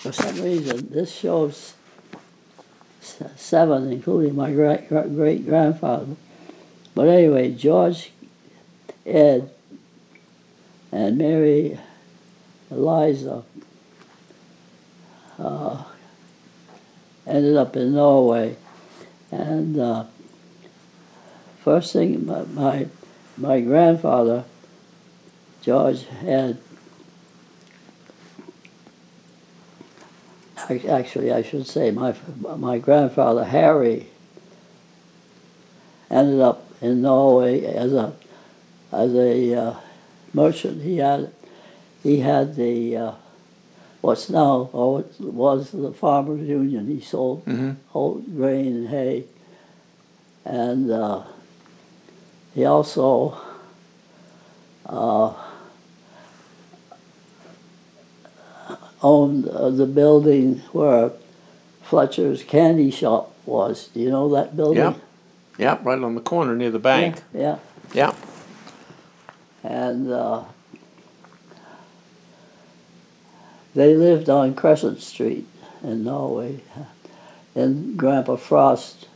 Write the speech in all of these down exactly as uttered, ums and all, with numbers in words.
for some reason, this shows seven, including my great great grandfather. But anyway, George, Ed, and Mary Eliza uh, ended up in Norway, and uh, first thing my, my my grandfather George had. Actually, I should say my my grandfather Harry ended up in Norway as a as a uh, merchant. He had he had the uh, what's now or what was the Farmers Union. He sold mm-hmm. old grain and hay, and uh, he also uh, owned uh, the building where Fletcher's candy shop was. Do you know that building? Yeah, yeah, right on the corner near the bank. Yeah, yeah. yeah. And uh, they lived on Crescent Street in Norway. And Grandpa Frost,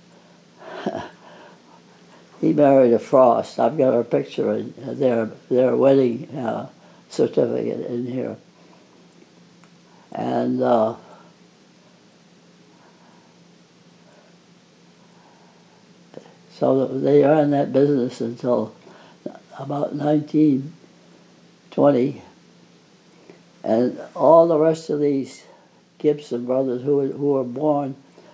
he married a Frost. I've got her picture in their their wedding uh, certificate in here. And uh, so they are in that business until about nineteen twenty, and all the rest of these Gibson brothers who were, who were born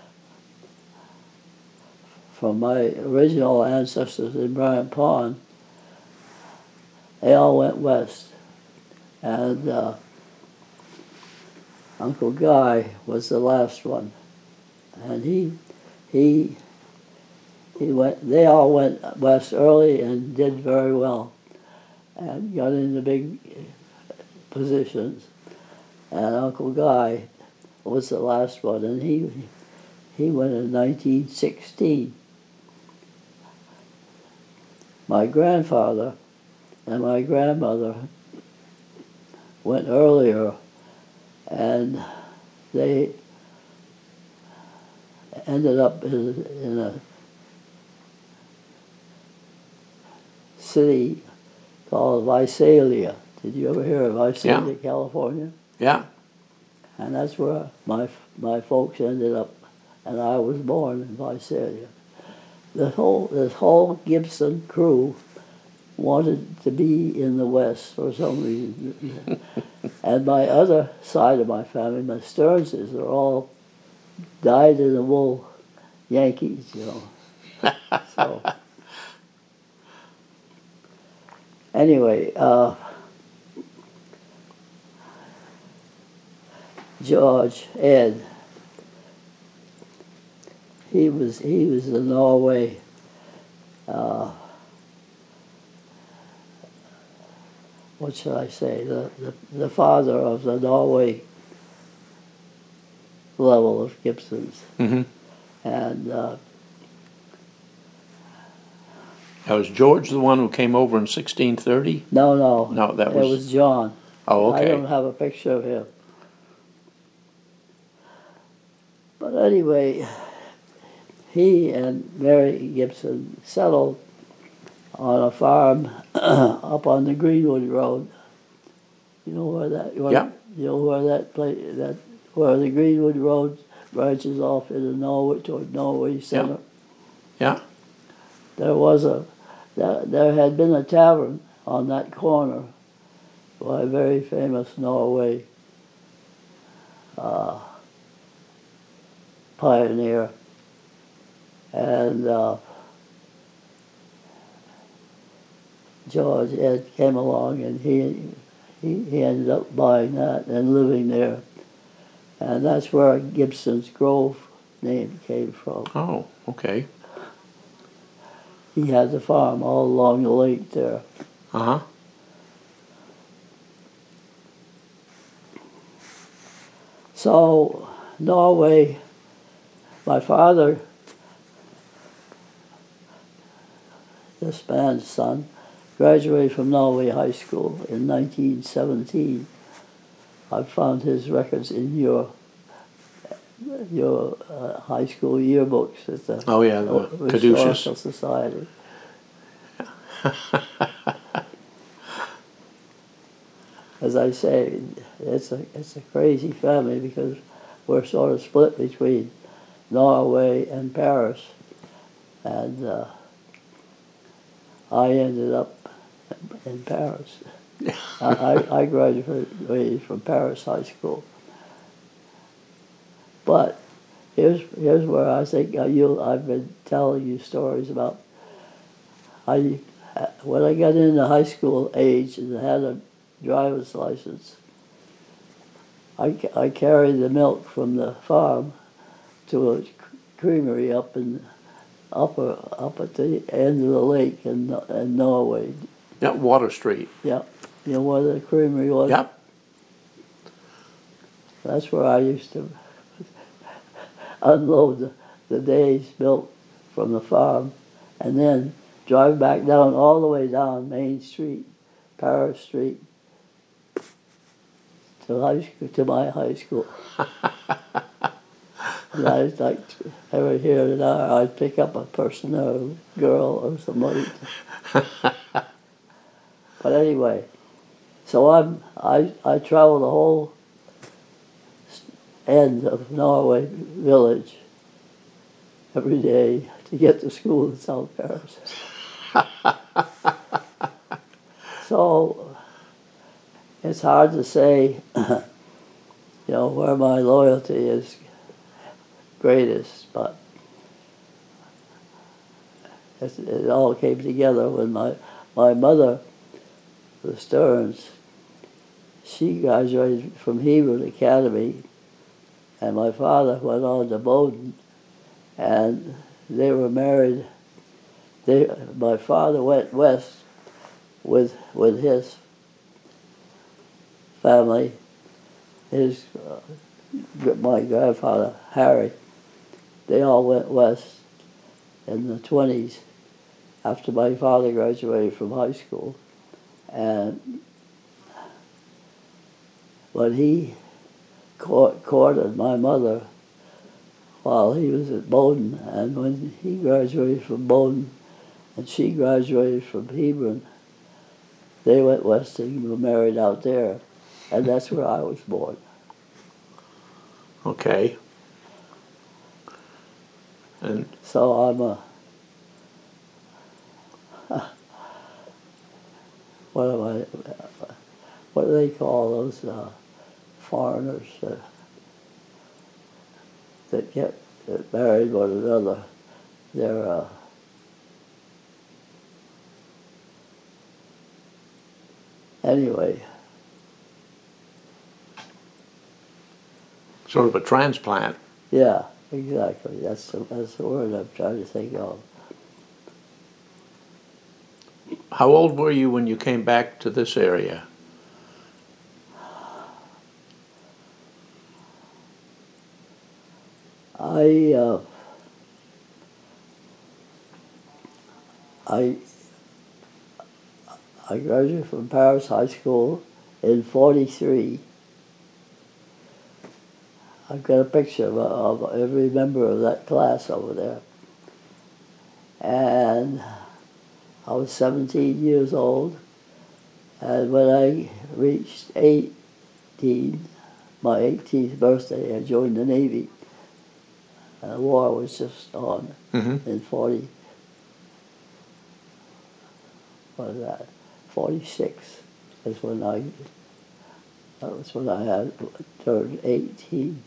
from my original ancestors in Bryant Pond, they all went west. And uh, Uncle Guy was the last one, and he he he went. They all went west early and did very well, and got into big positions. And Uncle Guy was the last one, and he he went in nineteen sixteen. My grandfather and my grandmother went earlier, and they ended up in, in a city called Visalia. Did you ever hear of Visalia, Yeah. California? Yeah. And that's where my my folks ended up, and I was born in Visalia. The whole this whole Gibson crew wanted to be in the West for some reason. And my other side of my family, my Stearnses, are all dyed-in-the-wool Yankees, you know. So anyway, uh, George, Ed, he was he was the Norway uh, what should I say, the, the, the father of the Norway level of Gibsons. Mm-hmm. And uh, Now, was George the one who came over in sixteen thirty? no, no, No, that it was... was John. Oh, okay. I don't have a picture of him. But anyway, he and Mary Gibson settled on a farm up on the Greenwood Road. You know where that? Where, Yeah. You know where that place that where the Greenwood Road branches off into Norway toward Norway Center. Yeah. There was a there, there had been a tavern on that corner by a very famous Norway uh, pioneer, and uh, George Ed came along, and he, he he ended up buying that and living there, and that's where Gibson's Grove name came from. Oh, okay. He had the farm all along the lake there. Uh-huh. So, Norway, my father, this man's son, graduated from Norway High School in nineteen seventeen. I found his records in your your uh, high school yearbooks at the Oh, yeah, the Historical caduceus. Society. As I say, it's a it's a crazy family because we're sort of split between Norway and Paris, and uh, I ended up in Paris. I, I I graduated from Paris High School. But here's here's where I think uh, you I've been telling you stories about. I when I got into high school age and had a driver's license, I, I carried the milk from the farm to a creamery up in upper up at the end of the lake in in Norway. Yeah, Water Street. Yeah, you know where the creamery was. Yep. That's where I used to unload the, the day's milk from the farm, and then drive back down all the way down Main Street, Paris Street, to high school, to my high school. And I'd like every here and there I'd pick up a person or a girl or somebody. But anyway, so I'm I I travel the whole end of Norway Village every day to get to school in South Paris. So it's hard to say, you know, where my loyalty is greatest, but it, it all came together when my my mother, the Stearns, she graduated from Hebron Academy, and my father went on to Bowdoin, and they were married. They, my father went west with with his family. His uh, my grandfather Harry. They all went west in the twenties after my father graduated from high school, and when he court, courted my mother while he was at Bowdoin, and when he graduated from Bowdoin and she graduated from Hebron, they went west and were married out there, and that's where I was born. Okay. And so I'm a what am I? What do they call those uh, foreigners uh, that get that married one another? They're uh, anyway. Sort of a transplant. Yeah, exactly. That's the, that's the word I'm trying to think of. How old were you when you came back to this area? I uh, I I graduated from Paris High School in forty-three. I've got a picture of, of every member of that class over there. And I was seventeen years old, and when I reached eighteen, my eighteenth birthday, I joined the Navy. And the war was just on Mm-hmm. in forty. What is that? forty-six is when I. That was when I had turned eighteen.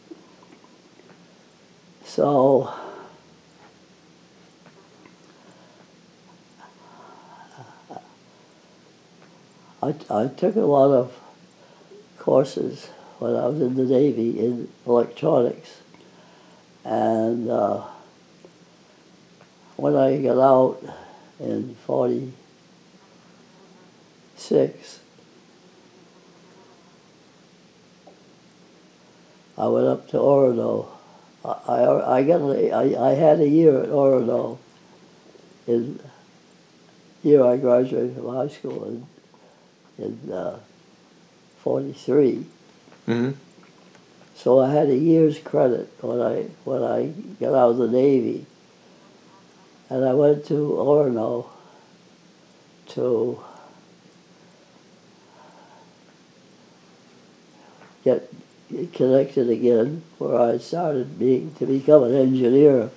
So. I, I took a lot of courses when I was in the Navy in electronics. And uh, when I got out in forty-six, I went up to Orono. I, I, I, got a, I, I had a year at Orono in the year I graduated from high school in, in uh, forty-three. Mm-hmm. So I had a year's credit when I when I got out of the Navy, and I went to Orono to get connected again, where I started being to become an engineer.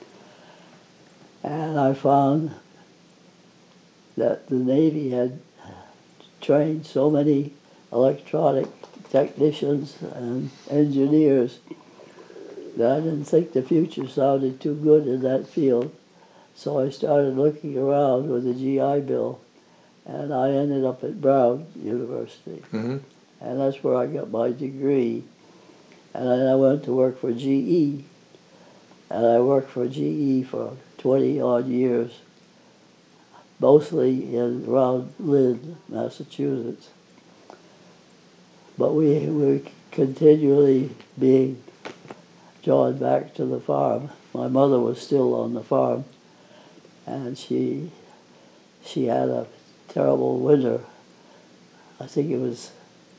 And I found that the Navy had trained so many electronic technicians and engineers that I didn't think the future sounded too good in that field. So I started looking around with the G I Bill, and I ended up at Brown University. Mm-hmm. And that's where I got my degree. And then I went to work for G E, and I worked for G E for twenty odd years, mostly in around Lynn, Massachusetts. But we were continually being drawn back to the farm. My mother was still on the farm, and she she had a terrible winter. I think it was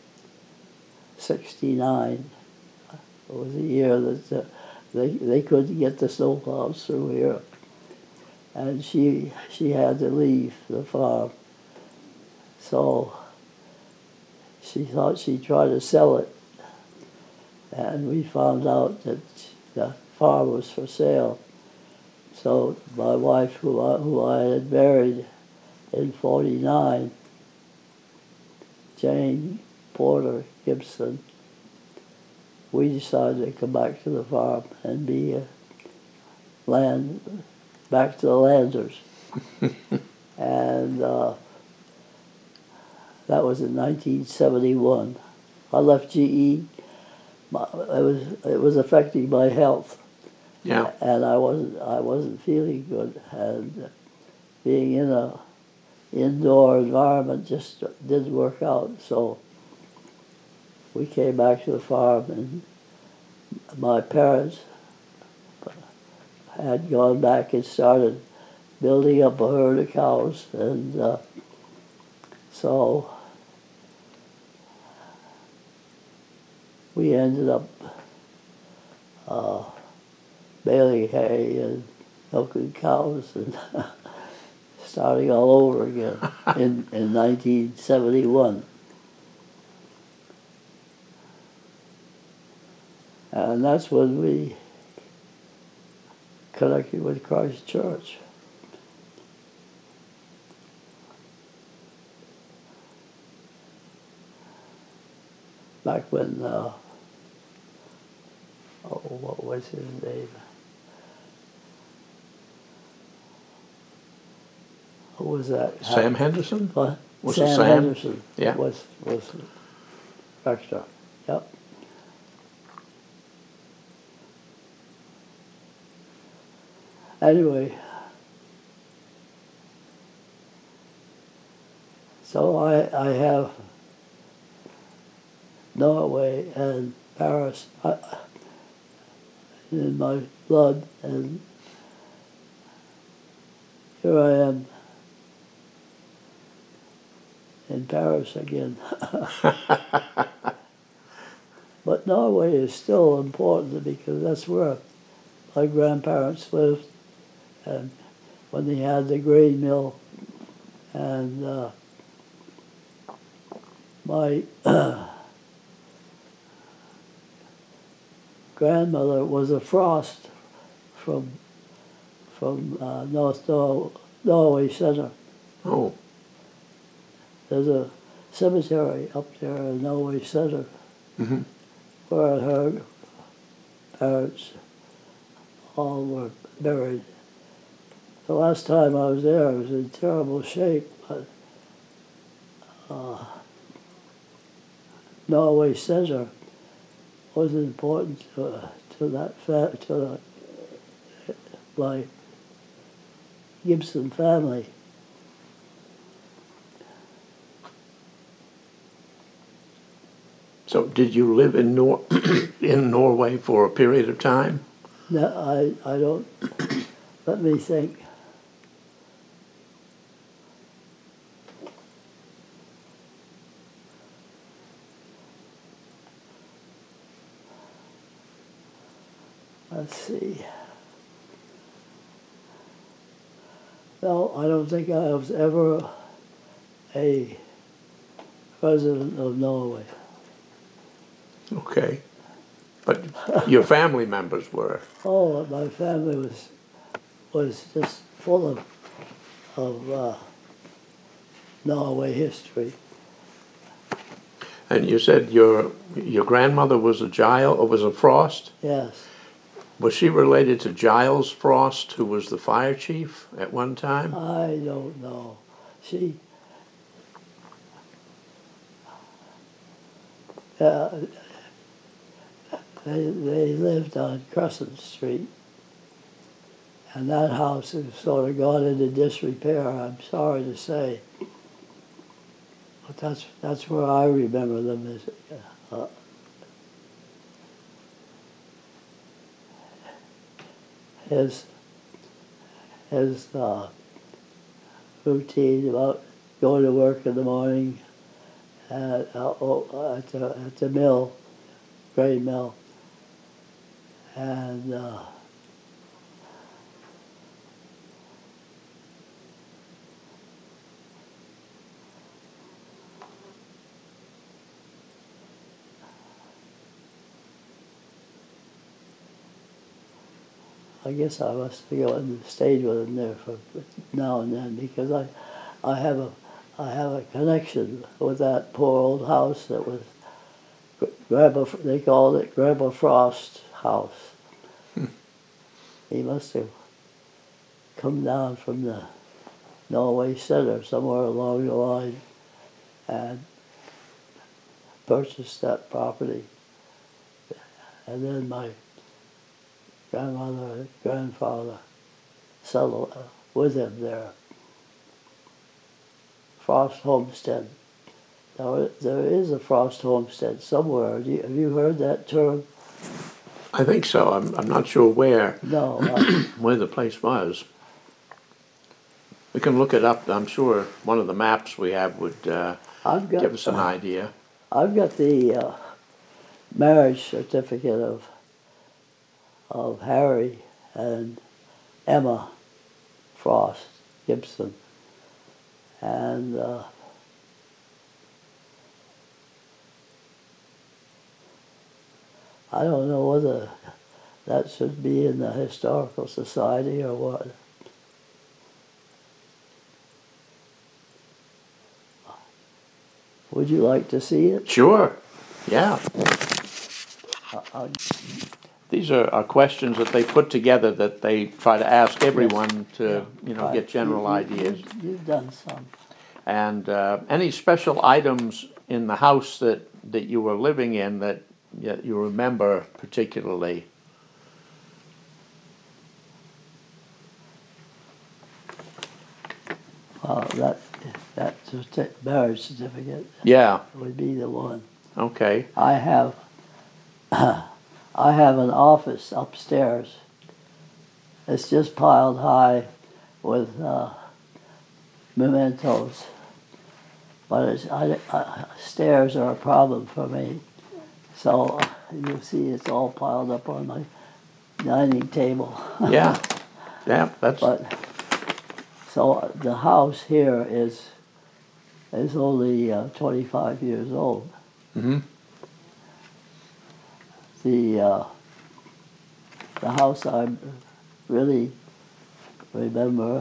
sixty-nine. It was a year that uh, they they couldn't get the snowplows through here, and she she had to leave the farm. So she thought she'd try to sell it, and we found out that the farm was for sale. So my wife, who I, who I had married in forty-nine, Jane Porter Gibson, we decided to come back to the farm and be a land, back to the landers. and uh, that was in nineteen seventy-one. I left G E. My, it was it was affecting my health. Yeah. And I wasn't I wasn't feeling good, and being in a indoor environment just didn't work out. So we came back to the farm, and my parents had gone back and started building up a herd of cows, and uh, so we ended up uh, baling hay and milking cows and starting all over again in, in nineteen seventy-one. And that's when we connected with Christ Church. Back when, uh, oh, what was his name? Who was that? Sam Henderson? What? Was it Sam, Sam? Henderson Yeah. was, was rector. Yep. Anyway, so I, I have Norway and Paris uh, in my blood, and here I am in Paris again. But Norway is still important because that's where my grandparents lived, and when they had the grain mill, and uh, my uh, grandmother was a Frost from from uh, North Nor- Norway Center. Oh. There's a cemetery up there in Norway Center Mm-hmm. where her parents all were buried. The last time I was there, I was in terrible shape, but uh, Norway Center was important to, uh, to that fa- to the, my Gibson family. So did you live in Nor in Norway for a period of time? No, I, I don't, let me think. let's see. No, I don't think I was ever a president of Norway. Okay. But your family members were. Oh, my family was was just full of of uh, Norway history. And you said your your grandmother was a Giles, or was a Frost? Yes. Was she related to Giles Frost, who was the fire chief at one time? I don't know. She. Uh, they they lived on Crescent Street, and that house has sort of gone into disrepair. I'm sorry to say, but that's that's where I remember them. Is uh, his his uh, routine about going to work in the morning at, uh, oh, at, the, at the mill, grain mill, and uh, I guess I must have gone and stayed with him there for now and then because I, I have a, I have a connection with that poor old house that was, Grandpa. They called it Grandpa Frost's house. Hmm. He must have come down from the Norway Center somewhere along the line and purchased that property, and then my grandmother and grandfather settled uh, with him there. Frost Homestead. Now, there is a Frost Homestead somewhere. Do you, have you heard that term? I think so. I'm, I'm not sure where. No. I, where the place was. We can look it up. I'm sure one of the maps we have would uh, I've got, give us an uh, idea. I've got the uh, marriage certificate of of Harry and Emma Frost Gibson, and uh, I don't know whether that should be in the Historical Society or what. Would you like to see it? Sure. Yeah. I, I, These are, are questions that they put together that they try to ask everyone to, yeah, you know, right. get general you, you, ideas. You've, you've done some. And uh, any special items in the house that, that you were living in that you, you remember particularly? Uh, that that certi- marriage certificate Yeah. would be the one. Okay. I have I have an office upstairs. It's just piled high with uh, mementos, but it's, I, I, stairs are a problem for me. So uh, you'll see it's all piled up on my dining table. Yeah. Yeah. That's. But so the house here is is only uh, twenty-five years old. Mm-hmm. The uh, the house I really remember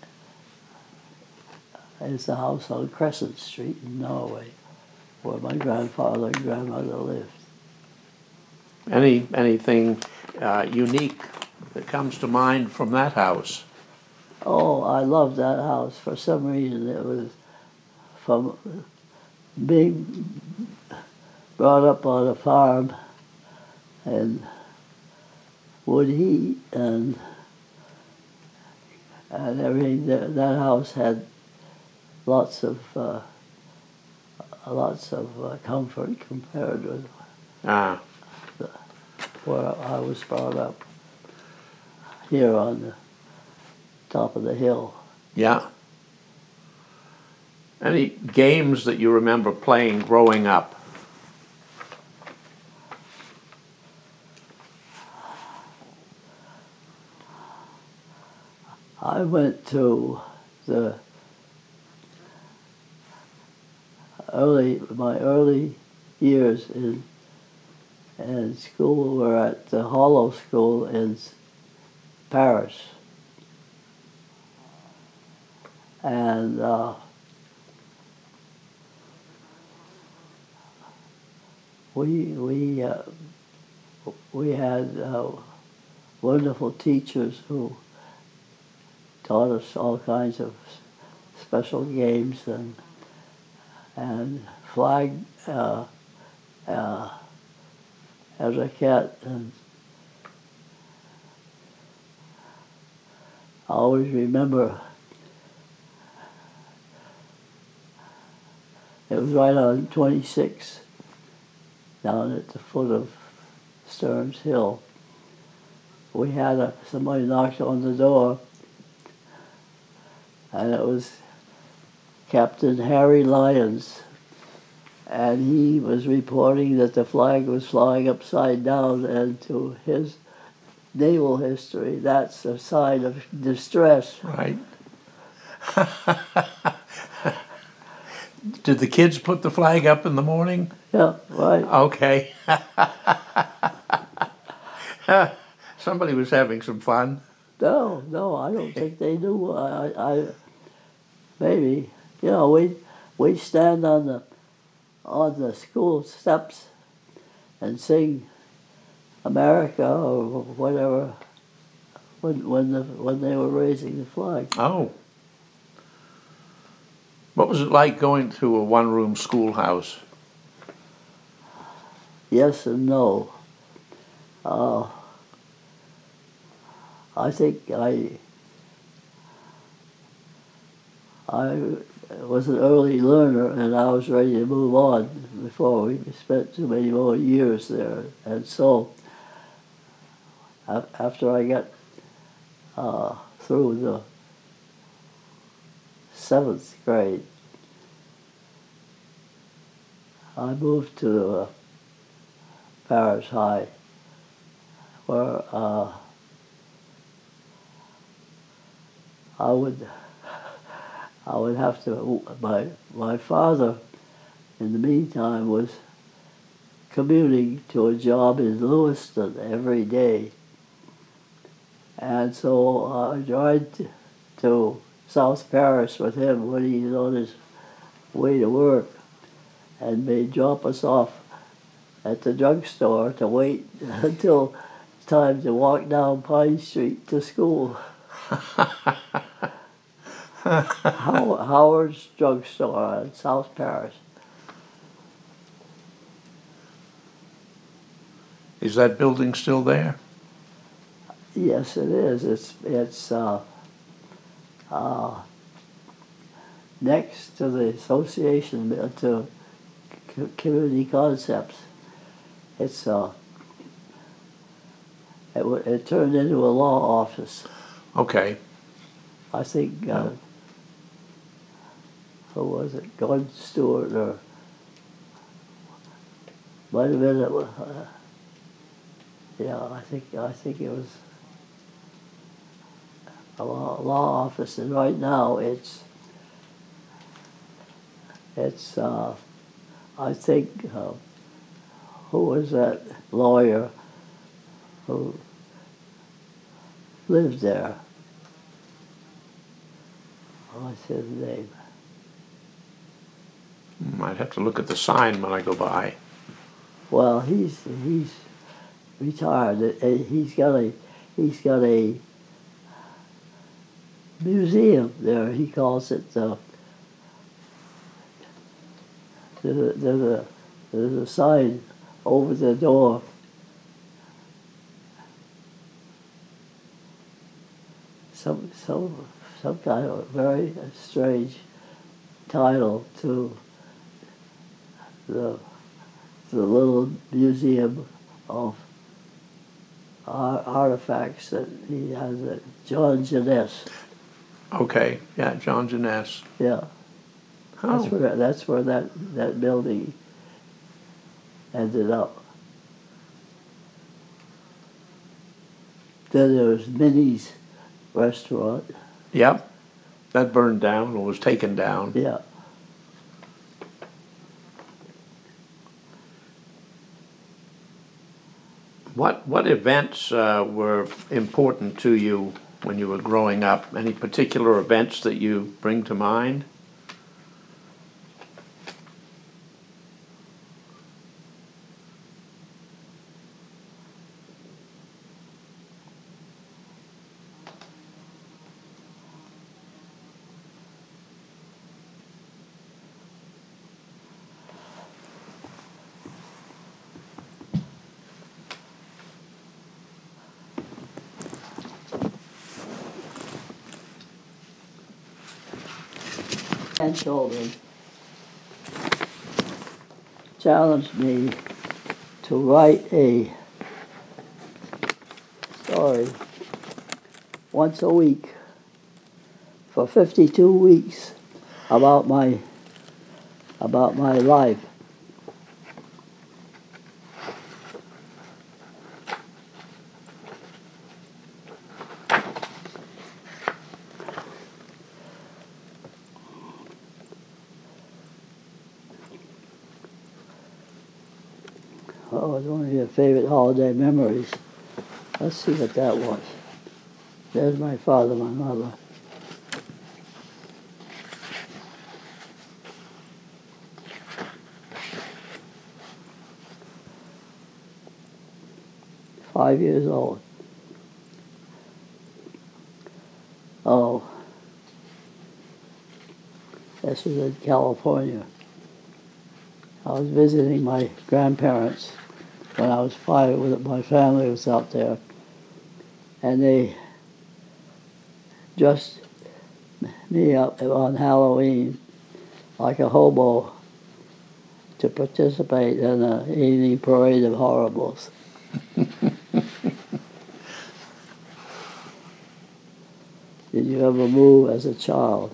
is the house on Crescent Street in Norway, where my grandfather and grandmother lived. Any anything uh, unique that comes to mind from that house? Oh, I loved that house. For some reason, it was from being brought up on a farm and wood heat and and everything. That, that house had lots of uh, lots of uh, comfort compared with Ah. the, where I was brought up here on the top of the hill. Yeah. Any games that you remember playing growing up? I went to the early, my early years in, in school were at the Hollow School in Paris. And uh, we we uh, we had uh, wonderful teachers who taught us all kinds of special games and and flag uh, uh, etiquette, and I always remember it was right on twenty-six down at the foot of Stearns Hill. We had a, somebody knocked on the door, and it was Captain Harry Lyons, and he was reporting that the flag was flying upside down, and to his naval history, that's a sign of distress. Right. Did the kids put the flag up in the morning? Yeah, right. Okay. Somebody was having some fun. No, no, I don't think they knew. I, I, maybe, you know, we we stand on the on the school steps and sing America or whatever when when the when they were raising the flag. Oh. What was it like going to a one-room schoolhouse? Yes and no. Uh, I think I I was an early learner, and I was ready to move on before we spent too many more years there. And so, after I got uh, through the seventh grade, I moved to uh, Paris High, where uh, I would I would have to. My my father, in the meantime, was commuting to a job in Lewiston every day, and so I tried to, to South Paris with him when he was on his way to work, and they'd drop us off at the drugstore to wait until it's time to walk down Pine Street to school. How, Howard's Drugstore in South Paris. Is that building still there? Yes, it is. It's it's uh, uh, next to the Association uh, to C- Community Concepts. It's uh, it, w- it turned into a law office. Okay. I think. Uh, who was it? Gordon Stewart, or might have been. Uh, yeah, I think I think it was a law, law office, and right now it's it's. Uh, I think. Uh, who was that lawyer who lived there? What's his name? I'd have to look at the sign when I go by. Well, he's he's retired. Uh, He's got a he's got a museum there. He calls it the. There's a, there's a, there's a sign over the door. Some some some kind of very strange title to the the little museum of ar- artifacts that he has at John Jeunesse. Okay. Yeah, John Jeunesse. Yeah, Oh. that's where that's where that that building ended up. Then there was Minnie's restaurant. Yep. That burned down or was taken down. Yeah. What what events uh, were important to you when you were growing up? Any particular events that you bring to mind? Grandchildren challenged me to write a story once a week for fifty-two weeks about my about my life. Oh, it's one of your favorite holiday memories. Let's see what that was. There's my father, my mother. Five years old. Oh, this was in California. I was visiting my grandparents when I was five. My family was out there, and they dressed me up on Halloween like a hobo to participate in an evening parade of horribles. Did you ever move as a child?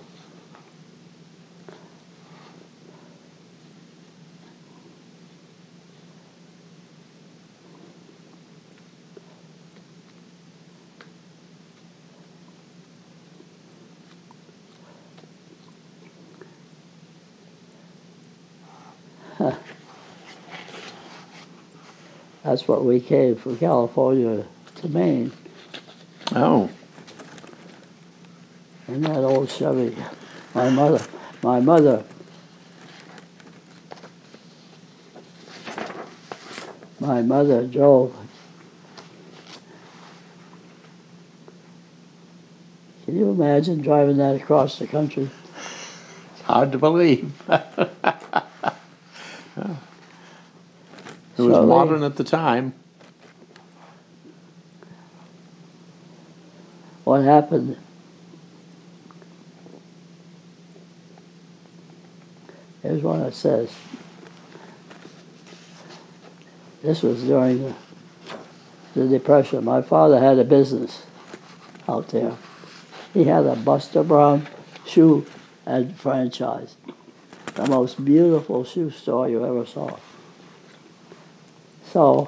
That's what we came from California to Maine. Oh. In that old Chevy. My mother, my mother, my mother drove. Can you imagine driving that across the country? Hard to believe. It was So modern they, at the time. what happened? Here's what it says. This was during the, the Depression. My father had a business out there. He had a Buster Brown shoe and franchise. The most beautiful shoe store you ever saw. So,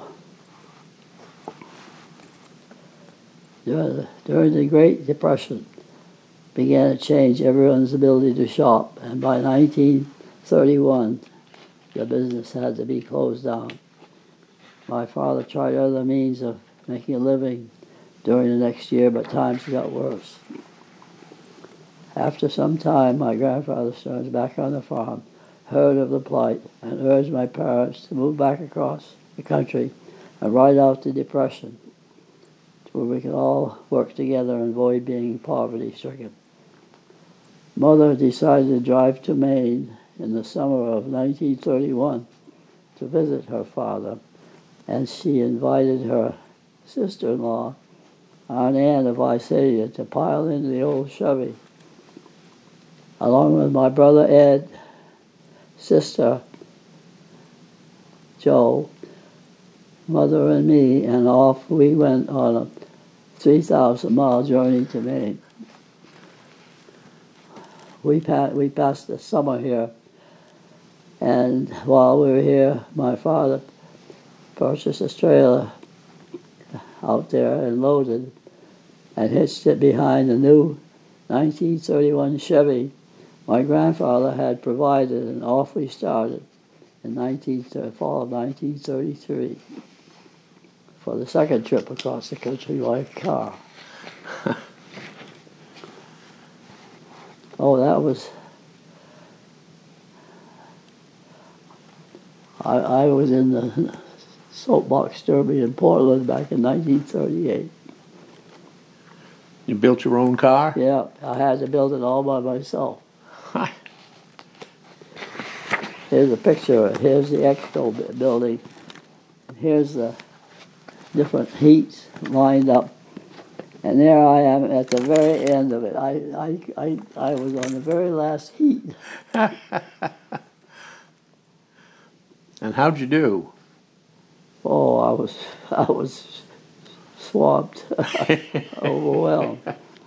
during the, during the Great Depression, began to change everyone's ability to shop, and by nineteen thirty-one, the business had to be closed down. My father tried other means of making a living during the next year, but times got worse. After some time, my grandfather started back on the farm, heard of the plight, and urged my parents to move back across the country and ride out the Depression, where we could all work together and avoid being poverty-stricken. Mother decided to drive to Maine in the summer of nineteen thirty-one to visit her father, and she invited her sister-in-law, Aunt Ann of Visalia, to pile into the old Chevy. Along with my brother Ed, sister Joe, mother and me, and off we went on a three thousand mile journey to Maine. We, pa- we passed the summer here, and while we were here, my father purchased a trailer out there and loaded and hitched it behind a new nineteen thirty-one Chevy my grandfather had provided, and off we started in nineteen, fall of nineteen thirty-three for the second trip across the country by car. Oh, that was... I, I was in the Soapbox Derby in Portland back in nineteen thirty-eight. You built your own car? Yeah, I had to build it all by myself. Here's a picture. Here's the Expo building. Here's the different heats lined up. And there I am at the very end of it. I, I, I, I was on the very last heat. And how'd you do? Oh, I was, I was swamped, overwhelmed.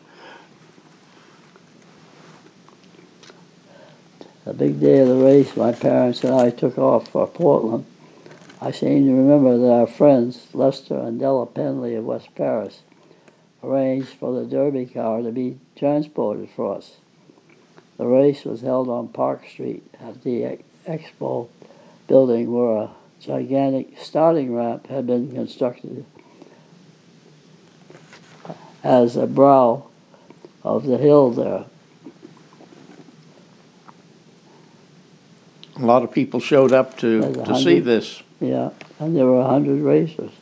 The big day of the race, my parents and I took off for Portland. I seem to remember that our friends, Lester and Della Penley of West Paris, arranged for the Derby car to be transported for us. The race was held on Park Street at the Expo building, where a gigantic starting ramp had been constructed as a brow of the hill there. A lot of people showed up to, to see this. Yeah, and there were a hundred racers.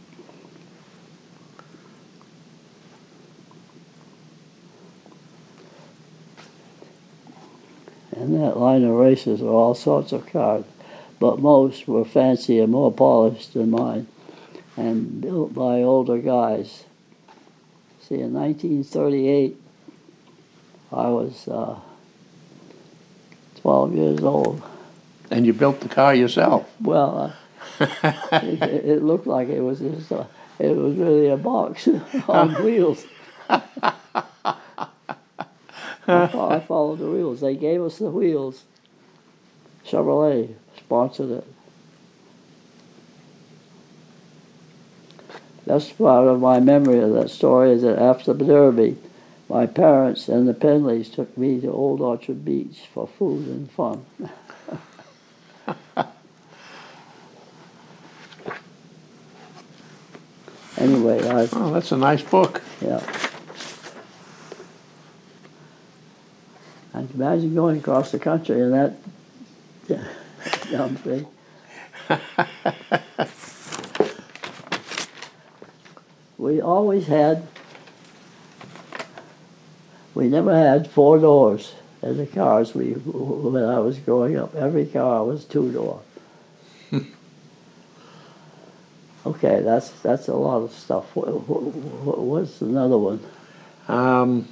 In that line of races were all sorts of cars, but most were fancier, more polished than mine, and built by older guys. See, in nineteen thirty-eight, I was uh, twelve years old. And you built the car yourself? Well, uh, it, it looked like it was just a, it was really a box on wheels. I, fo- I followed the wheels. They gave us the wheels. Chevrolet sponsored it. That's part of my memory of that story, is that after the Derby, my parents and the Penleys took me to Old Orchard Beach for food and fun. Anyway, I... Oh, that's a nice book. Yeah. And imagine going across the country in that dumb thing. We always had, we never had four doors in the cars we, when I was growing up. Every car was two door. Okay, that's that's a lot of stuff. What, what, what's another one? Um,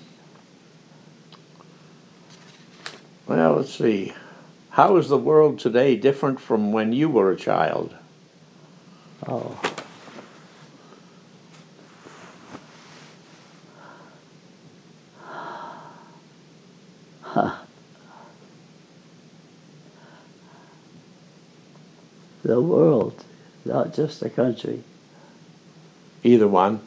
well, let's see. How is the world today different from when you were a child? Oh. Huh. The world, not just the country. Either one.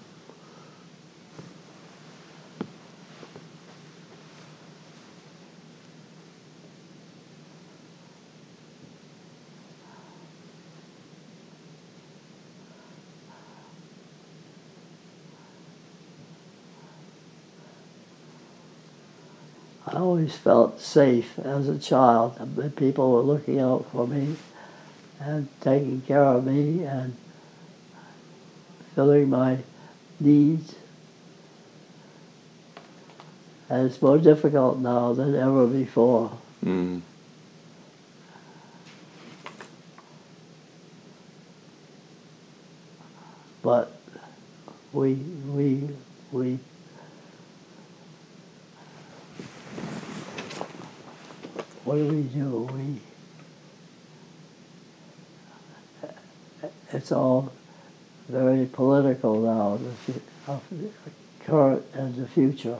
I always felt safe as a child. People were looking out for me and taking care of me and filling my needs. And it's more difficult now than ever before. Mm. But we, we, we what do we do? We, it's all very political now, the, the current and the future.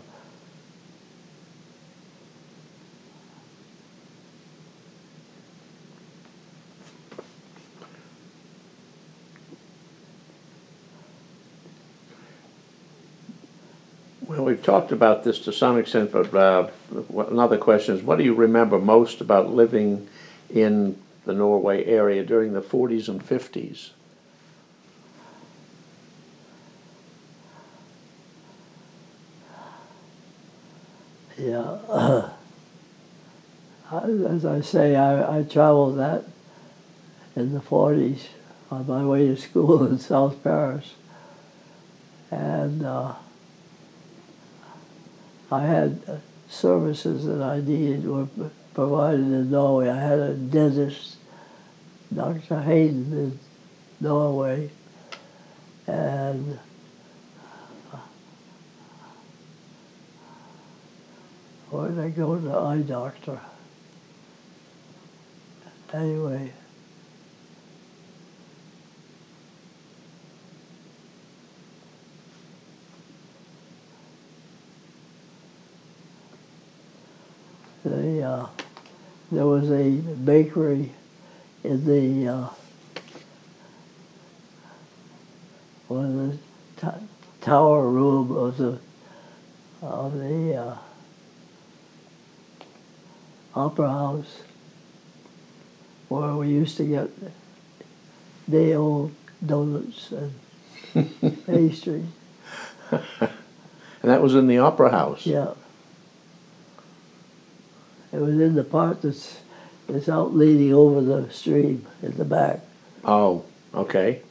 Well, Well, we've talked about this to some extent, but uh, what- another question is, what do you remember most about living in the Norway area during the forties and fifties? Yeah. As I say, I, I traveled that in the forties on my way to school in South Paris. And uh, I had uh, services that I needed were provided in Norway. I had a dentist, Doctor Hayden in Norway, and where did I go to the eye doctor? Anyway, the, uh, there was a bakery in the uh, one of the t- tower room of the of the uh, opera house, where we used to get day old donuts and pastries. And that was in the Opera House? Yeah. It was in the part that's, that's out leading over the stream in the back. Oh, okay.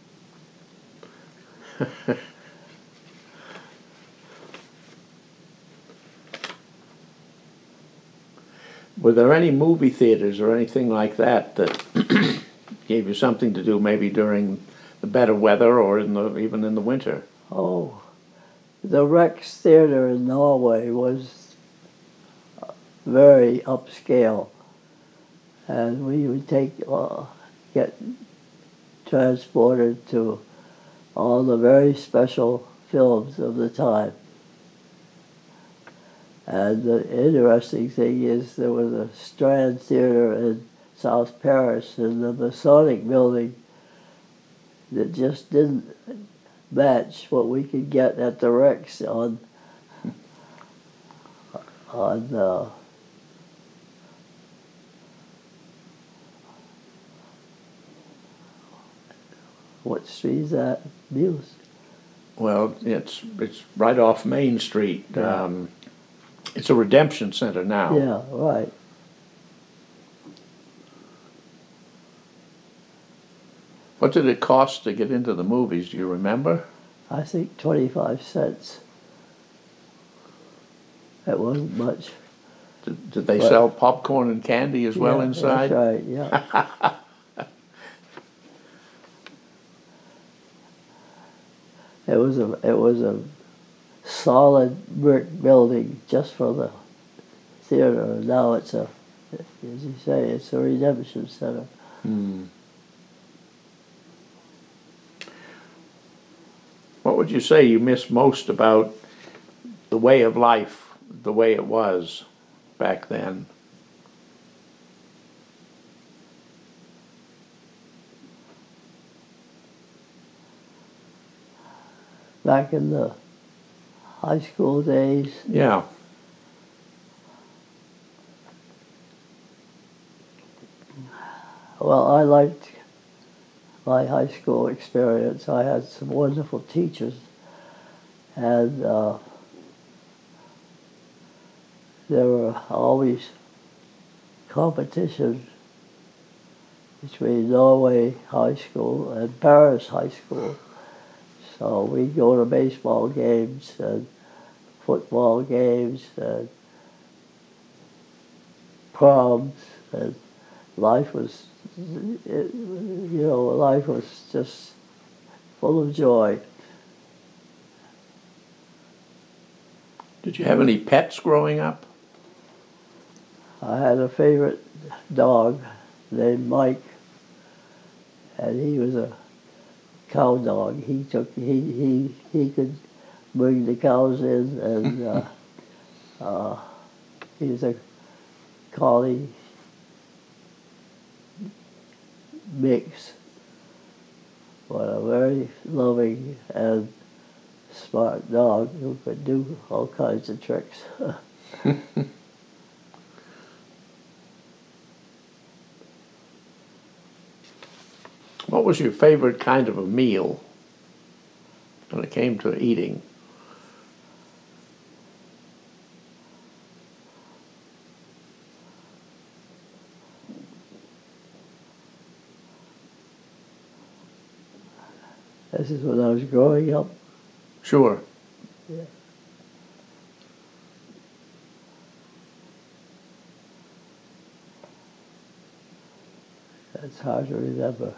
Were there any movie theaters or anything like that that gave you something to do maybe during the better weather or in the, even in the winter? Oh, the Rex Theater in Norway was very upscale, and we would take uh, get transported to all the very special films of the time. And the interesting thing is there was a Strand Theater in South Paris in the Masonic building that just didn't match what we could get at the Rex on on uh, what street is that? Muse. Well, it's it's right off Main Street. Yeah. Um, it's a redemption center now. Yeah, right. What did it cost to get into the movies? Do you remember? I think twenty-five cents. It wasn't much. Did, did they But- sell popcorn and candy as well Yeah, inside? That's right, yeah. It was a it was a solid brick building just for the theater. And now it's a, as you say, it's a redemption center. Hmm. What would you say you miss most about the way of life, the way it was back then? Back in the high school days, Yeah. well, I liked my high school experience. I had some wonderful teachers, and uh, there were always competitions between Norway High School and Paris High School. So we'd go to baseball games and football games and proms, and life was, it, you know, life was just full of joy. Did you have any pets growing up? I had a favorite dog named Mike, and he was a cow dog. He took he he he could bring the cows in, and uh, uh, he was a collie mix, but a very loving and smart dog who could do all kinds of tricks. What was your favorite kind of a meal when it came to eating? This is when I was growing up. Sure. Yeah. It's hard to remember.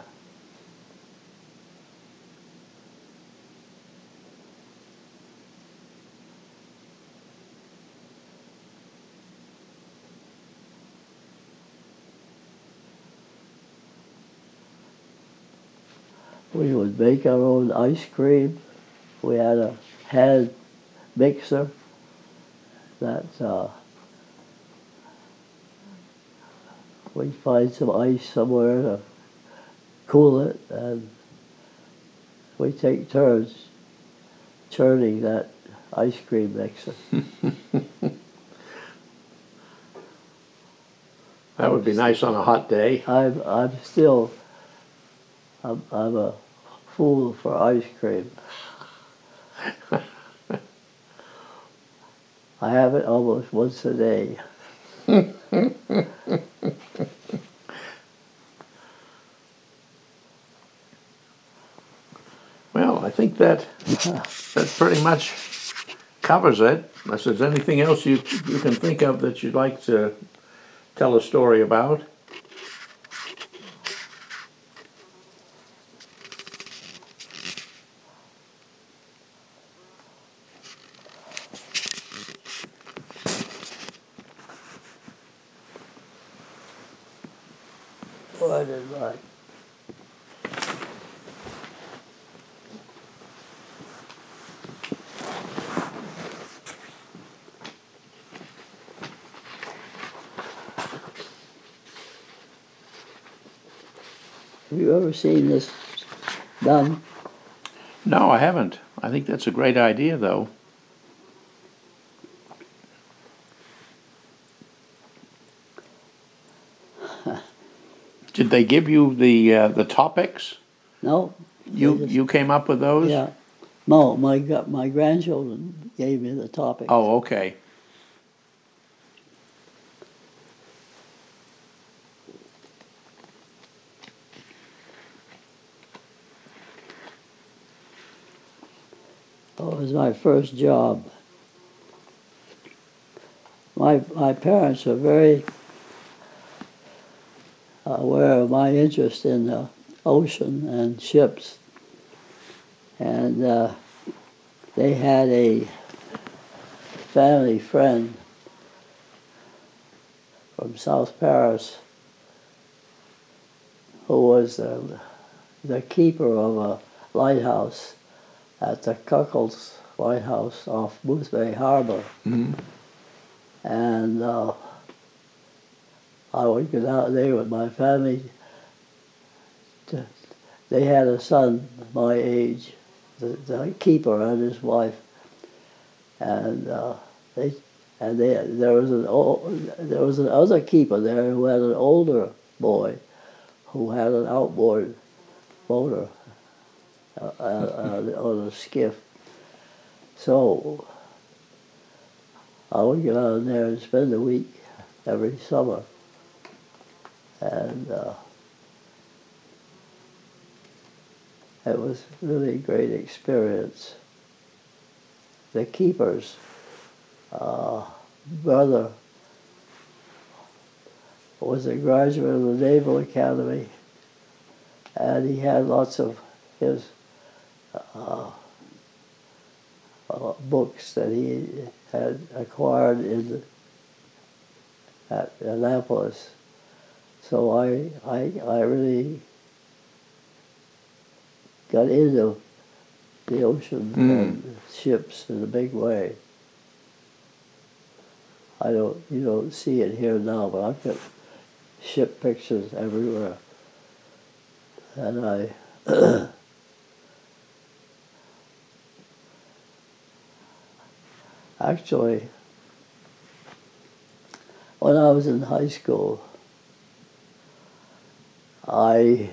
We would make our own ice cream. We had a hand mixer that uh, we'd find some ice somewhere to cool it, and we'd take turns churning that ice cream mixer. That would be nice on a hot day. I'm, I'm still, I'm, I'm a fool for ice cream. I have it almost once a day. Well, I think that that pretty much covers it. Unless there's anything else you you can think of that you'd like to tell a story about. What is like? Have you ever seen this done? No, I haven't. I think that's a great idea, though. Did they give you the uh, the topics? No. You They just- you came up with those? Yeah. No, my gra- my grandchildren gave me the topic. Oh, okay. Oh, it was my first job. My my parents were very aware of my interest in the ocean and ships, and uh, they had a family friend from South Paris who was the, the keeper of a lighthouse at the Cuckolds Lighthouse off Boothbay Harbor. Mm-hmm. And uh, I would go down there with my family. To, they had a son my age, the, the keeper and his wife, and uh, they and they there was an old, there was another keeper there who had an older boy who had an outboard motor uh, uh, on a skiff. So I would get out there and spend a week every summer. And uh, it was really a great experience. The keeper's uh, brother was a graduate of the Naval Academy, and he had lots of his uh, uh, books that he had acquired in at Annapolis. So I, I, I really got into the ocean Mm. and ships in a big way. I don't, you don't see it here now, but I've got ship pictures everywhere. And I, Actually, when I was in high school, I,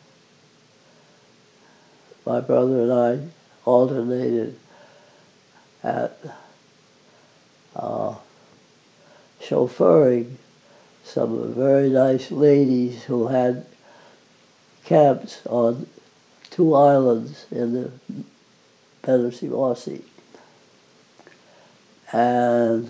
my brother and I alternated at uh, chauffeuring some very nice ladies who had camps on two islands in the Peninsula. And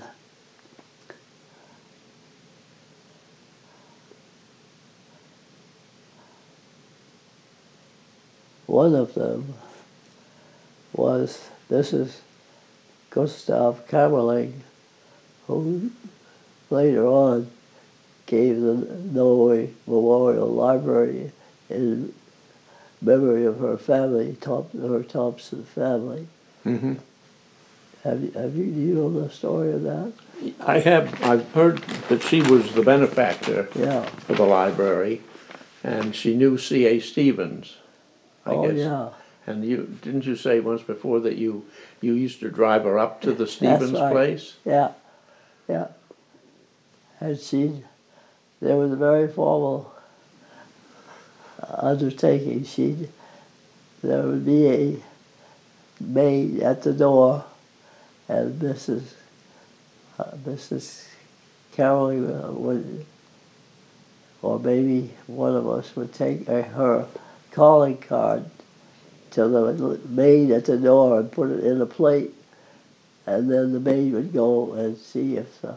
one of them was Missus Gustav Kamerling, who later on gave the Norway Memorial Library in memory of her family, Thomp- her Thompson family. Mm-hmm. Have you, have you, do you know the story of that? I have, I've heard that she was the benefactor Yeah. for the library, and she knew C A Stevens, I Oh, guess. yeah. And you, didn't you say once before that you, you used to drive her up to the Stevens That's right. place? Yeah, yeah. And she, there was a very formal undertaking. She, there would be a maid at the door, and Missus Uh, Missus Carroll uh, would, or maybe one of us would take uh, her calling card to the maid at the door and put it in a plate, and then the maid would go and see if the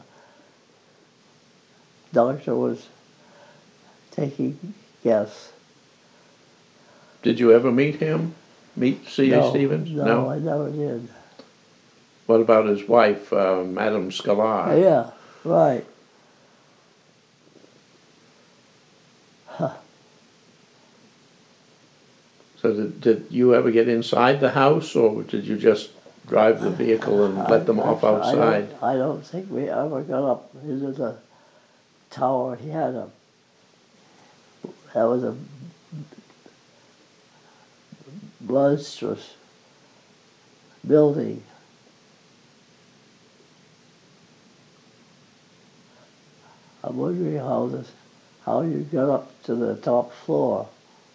doctor was taking guests. Did you ever meet him? Meet C A No, Stevens? no, I never did. What about his wife, uh, Madame Scalar? Yeah, right. Huh. So did, did you ever get inside the house, or did you just drive the vehicle and let them I- off I- I outside? don't, I don't think we ever got up into the tower. He had a, that was a monstrous building. I'm wondering how this, how you got up to the top floor.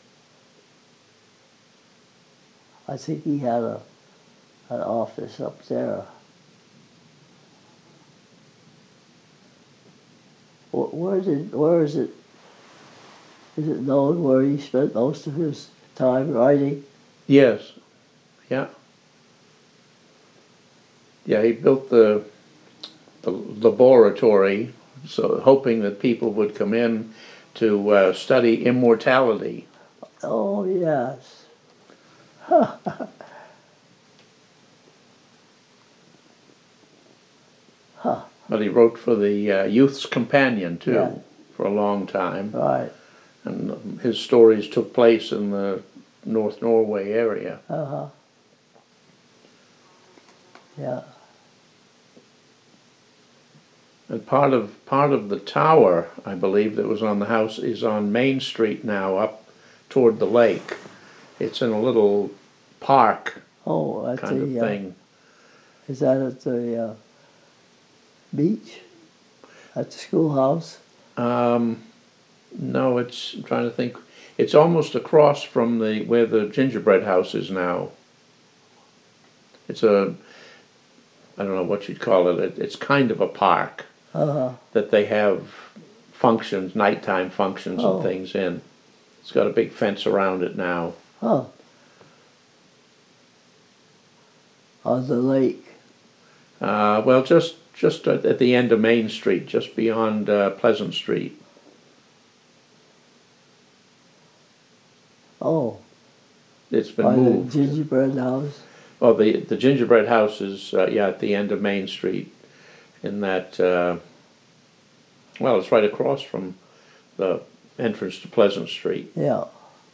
I think he had a, an office up there. Wh- Where did, where is it, is it known where he spent most of his time writing? Yes. Yeah. Yeah, he built the, the laboratory, so hoping that people would come in to uh, study immortality. Oh, yes. Huh, But he wrote for the uh, Youth's Companion, too, Yeah. for a long time. right. And his stories took place in the North Norway area. Uh-huh. Yeah. And part of part of the tower, I believe, that was on the house is on Main Street now, up toward the lake. It's in a little park Oh, at kind of the, uh, thing. is that at the uh, beach? At the schoolhouse? Um, no, it's, I'm trying to think. It's almost across from the where the gingerbread house is now. It's a, I don't know what you'd call it. it it's kind of a park Uh-huh. that they have functions, nighttime functions Oh. and things in. It's got a big fence around it now. Huh. On the lake. Uh, well, just just at, at the end of Main Street, just beyond uh, Pleasant Street. Oh, It's been by the moved. gingerbread house? Well, the the gingerbread house is uh, yeah at the end of Main Street, in that. Uh, well, it's right across from the entrance to Pleasant Street. Yeah.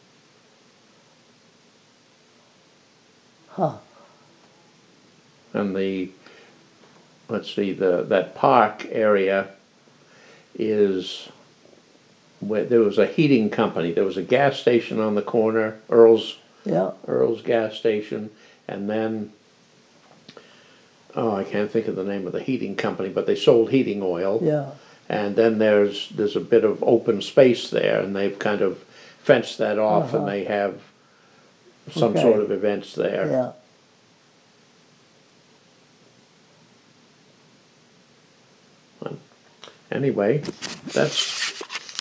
Huh. And the, let's see, the that park area is where there was a heating company. There was a gas station on the corner, Earl's Yeah. Earl's gas station, and then oh, I can't think of the name of the heating company, but they sold heating oil. Yeah. And then there's there's a bit of open space there, and they've kind of fenced that off, Uh-huh. and they have some Okay. sort of events there. Yeah. Anyway, that's